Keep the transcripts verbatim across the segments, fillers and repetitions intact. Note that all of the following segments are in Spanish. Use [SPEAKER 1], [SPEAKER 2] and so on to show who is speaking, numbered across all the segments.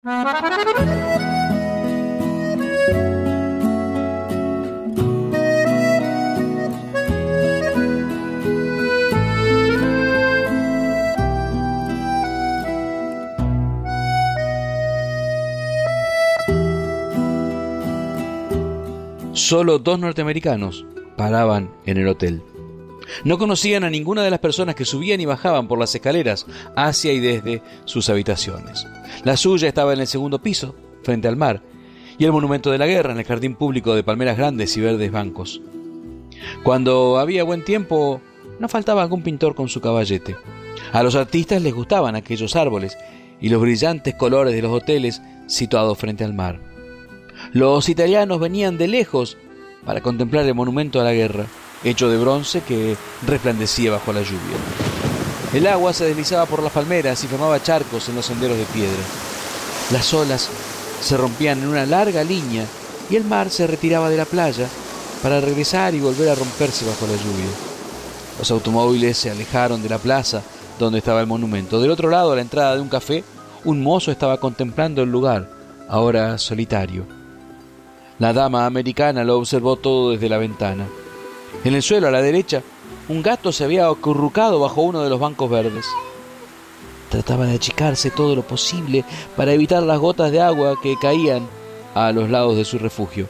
[SPEAKER 1] Solo dos norteamericanos paraban en el hotel. No conocían a ninguna de las personas que subían y bajaban por las escaleras hacia y desde sus habitaciones. La suya estaba en el segundo piso, frente al mar, y el monumento de la guerra en el jardín público de palmeras grandes y verdes bancos. Cuando había buen tiempo, no faltaba algún pintor con su caballete. A los artistas les gustaban aquellos árboles y los brillantes colores de los hoteles situados frente al mar. Los italianos venían de lejos para contemplar el monumento a la guerra, hecho de bronce que resplandecía bajo la lluvia. El agua se deslizaba por las palmeras y formaba charcos en los senderos de piedra. Las olas se rompían en una larga línea y el mar se retiraba de la playa para regresar y volver a romperse bajo la lluvia. Los automóviles se alejaron de la plaza donde estaba el monumento. Del otro lado, a la entrada de un café, un mozo estaba contemplando el lugar, ahora solitario. La dama americana lo observó todo desde la ventana. En el suelo, a la derecha, un gato se había acurrucado bajo uno de los bancos verdes. Trataba de achicarse todo lo posible para evitar las gotas de agua que caían a los lados de su refugio.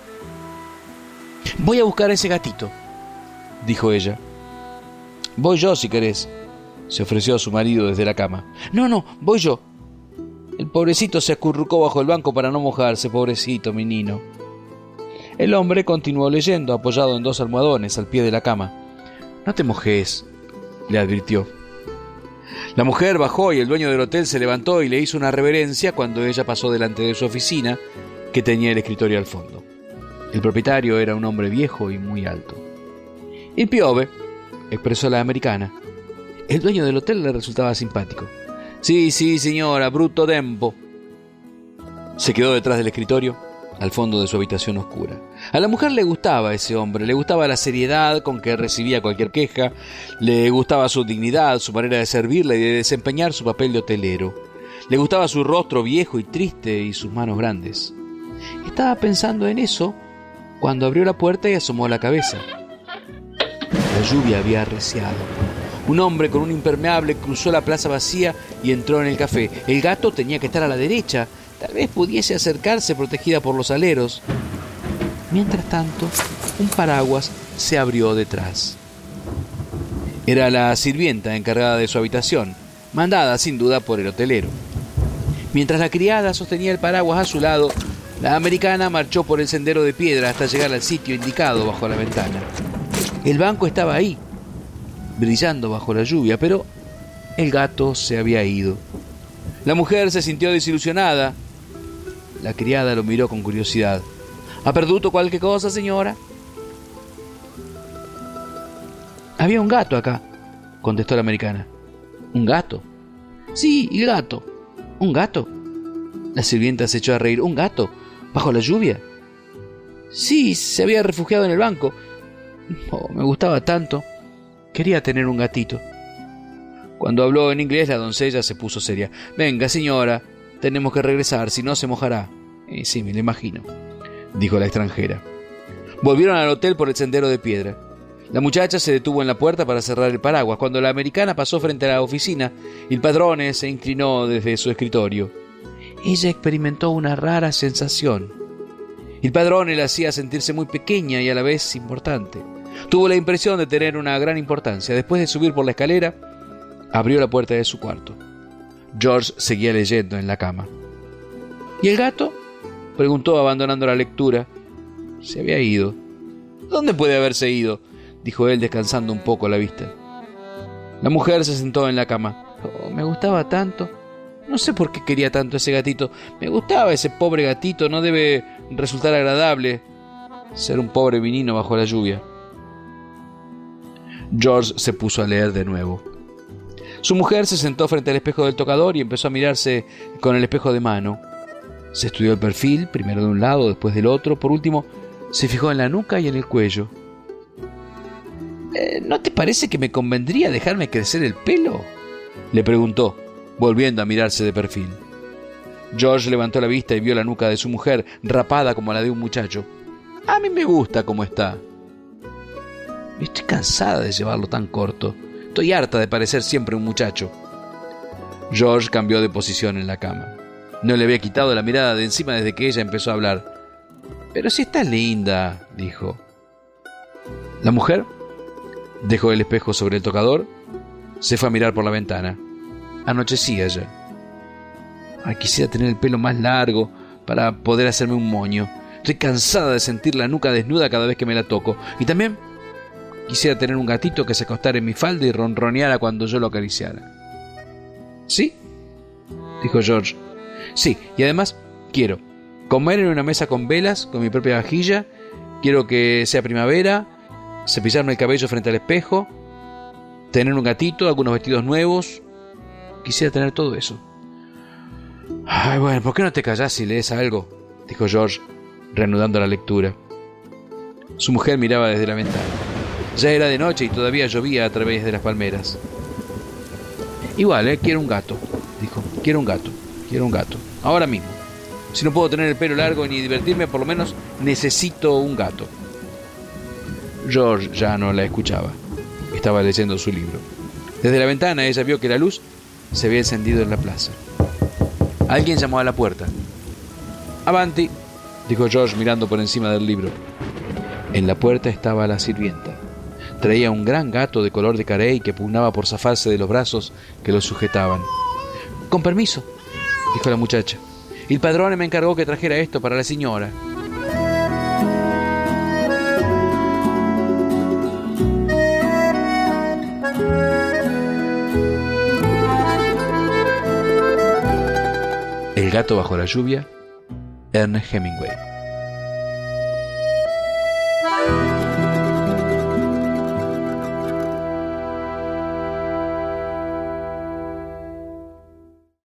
[SPEAKER 1] «Voy a buscar a ese gatito», dijo ella. «Voy yo, si querés», se ofreció a su marido desde la cama. «No, no, voy yo». El pobrecito se acurrucó bajo el banco para no mojarse. «Pobrecito, mi nino». El hombre continuó leyendo, apoyado en dos almohadones al pie de la cama. «No te mojes», le advirtió. La mujer bajó y el dueño del hotel se levantó y le hizo una reverencia cuando ella pasó delante de su oficina, que tenía el escritorio al fondo. El propietario era un hombre viejo y muy alto. «Il piove», expresó la americana. El dueño del hotel le resultaba simpático. «Sí, sí, señora, brutto tempo». Se quedó detrás del escritorio, al fondo de su habitación oscura. A la mujer le gustaba ese hombre, le gustaba la seriedad con que recibía cualquier queja, le gustaba su dignidad, su manera de servirla y de desempeñar su papel de hotelero. Le gustaba su rostro viejo y triste y sus manos grandes. Estaba pensando en eso cuando abrió la puerta y asomó la cabeza. La lluvia había arreciado. Un hombre con un impermeable cruzó la plaza vacía y entró en el café. El gato tenía que estar a la derecha. Tal vez pudiese acercarse protegida por los aleros. Mientras tanto, un paraguas se abrió detrás. Era la sirvienta encargada de su habitación, mandada sin duda por el hotelero. Mientras la criada sostenía el paraguas a su lado, la americana marchó por el sendero de piedra hasta llegar al sitio indicado bajo la ventana. El banco estaba ahí, brillando bajo la lluvia, pero el gato se había ido. La mujer se sintió desilusionada. La criada lo miró con curiosidad. «¿Ha perduto qualche cosa, señora?» «Había un gato acá», contestó la americana. «¿Un gato?» «Sí, el gato». «¿Un gato?» La sirvienta se echó a reír. «¿Un gato? ¿Bajo la lluvia?» «Sí, se había refugiado en el banco. Oh, me gustaba tanto. Quería tener un gatito». Cuando habló en inglés, la doncella se puso seria. «Venga, señora, tenemos que regresar, si no se mojará». «Eh, sí, me lo imagino», dijo la extranjera. Volvieron al hotel por el sendero de piedra. La muchacha se detuvo en la puerta para cerrar el paraguas. Cuando la americana pasó frente a la oficina, el padrone se inclinó desde su escritorio. Ella experimentó una rara sensación. El padrone la hacía sentirse muy pequeña y a la vez importante. Tuvo la impresión de tener una gran importancia. Después de subir por la escalera, abrió la puerta de su cuarto. George seguía leyendo en la cama. «¿Y el gato?», preguntó abandonando la lectura. «Se había ido». «¿Dónde puede haberse ido?», dijo él descansando un poco la vista. La mujer se sentó en la cama. «Oh, me gustaba tanto. No sé por qué quería tanto ese gatito. Me gustaba ese pobre gatito. No debe resultar agradable ser un pobre menino bajo la lluvia». George se puso a leer de nuevo. Su mujer se sentó frente al espejo del tocador y empezó a mirarse con el espejo de mano. Se estudió el perfil, primero de un lado, después del otro. Por último, se fijó en la nuca y en el cuello. Eh, ¿No te parece que me convendría dejarme crecer el pelo?, le preguntó, volviendo a mirarse de perfil. George levantó la vista y vio la nuca de su mujer, rapada como la de un muchacho. A mí me gusta cómo está. Estoy cansada de llevarlo tan corto. Estoy harta de parecer siempre un muchacho. George cambió de posición en la cama. No le había quitado la mirada de encima desde que ella empezó a hablar. Pero si está linda, dijo. La mujer dejó el espejo sobre el tocador, se fue a mirar por la ventana. Anochecía ya. Ay, quisiera tener el pelo más largo para poder hacerme un moño. Estoy cansada de sentir la nuca desnuda cada vez que me la toco. Y también quisiera tener un gatito que se acostara en mi falda y ronroneara cuando yo lo acariciara. ¿Sí? Dijo George. Sí, y además quiero comer en una mesa con velas, con mi propia vajilla. Quiero que sea primavera, cepillarme el cabello frente al espejo, tener un gatito, algunos vestidos nuevos. Quisiera tener todo eso. Ay, bueno, ¿por qué no te callás y lees algo? Dijo George, reanudando la lectura. Su mujer miraba desde la ventana. Ya era de noche y todavía llovía a través de las palmeras. Igual, ¿eh? Quiero un gato, dijo. Quiero un gato, quiero un gato. Ahora mismo. Si no puedo tener el pelo largo ni divertirme, por lo menos necesito un gato. George ya no la escuchaba. Estaba leyendo su libro. Desde la ventana ella vio que la luz se había encendido en la plaza. Alguien llamó a la puerta. «Avanti», dijo George mirando por encima del libro. En la puerta estaba la sirvienta. Traía un gran gato de color de carey que pugnaba por zafarse de los brazos que lo sujetaban. «Con permiso», dijo la muchacha. «Il padrone me encargó que trajera esto para la señora». El gato bajo la lluvia, Ernest Hemingway.